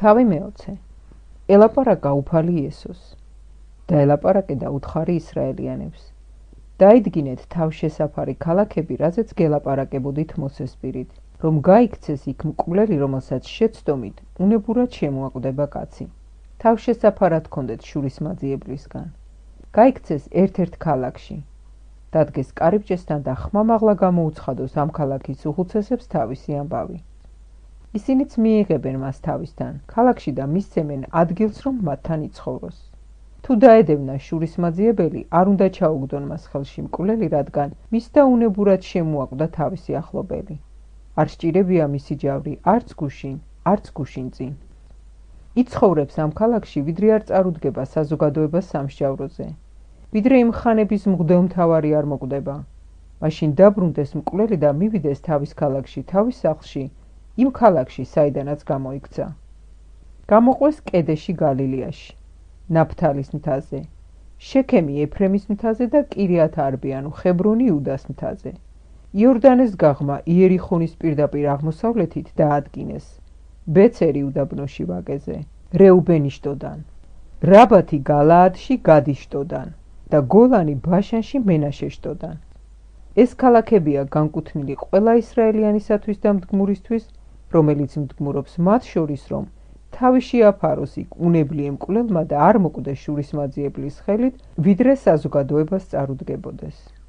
თავი მეოცე. ელაპარაკა უფალი იესოს. დაელაპარაკე და უთხარი ისრაელიანებს. დაიდგინეთ თავშესაფარი ქალაქები, რაზეც გელაპარაკებოდით მოსესპირით, რომ გაიქცეს იქ მკვლელი, რომელსაც შეცდომით, უნებურად შემოაკვდება კაცი. თავშესაფარად ჰქონდეთ შურისმაძიებლისგან. გაიქცეს ერთ-ერთ ქალაქში. დადგეს კარიბჭესთან და ხმამაღლა გამოუცხადოს ამ ქალაქის უხუცესებს თავისი ამბავი. ისინიც მიიღებენ მას თავისთან, ქალაქში და მისცემენ ადგილს, რომ მათთან იცხოვროს. თუ დაედევნა შურისმაძიებელი, არ უნდა ჩაუგდონ მას ხელში მკვლელი, რადგან მის და უნებურად შემოაკვდა თავისი ახლობელი. არ სჭირებია მისი ჯავრი, არც გუშინ, არც გუშინ წინ. იცხოვრებს ამ ქალაქში, ვიდრე არ წარუდგება საზოგადოებას სამსჯავროზე. ვიდრე იმ ხანების მღვდელმთავარი არ მოკვდება. მაშინ დაბრუნდეს მკვლელი და მივიდეს თავის ქალაქში, თავის სახლში, იმ ქალაქში, საიდანაც გამოიქცა. გამოყვეს კედეში გალილეაში, ნაფთალის მთაზე, შექემი ეფრემის მთაზე და კირიათ არბი, ანუ ხებრონი იუდას მთაზე. იორდანეს გაღმა იერიხონის პირდაპირ აღმოსავლეთით დაადგინეს. ბეცერი უდაბნოში ვაკეზე, რეუბენიშტოდან, რაბათი გალაადში გადიშტოდან და გოლანი ბაშანში მენაშეშტოდან. ეს ქალაქებია განკუთვნილი ყველა ისრაელიანისათვის და მდგმურისთვის, რომელიც მდგმურობს მათ შორის, რომ თავი შეაფაროს იქ უნებლიე მკვლელმა და არ მოკვდეს შურისმაძიებლის ხელით, ვიდრე საზოგადოებას წარუდგებოდეს.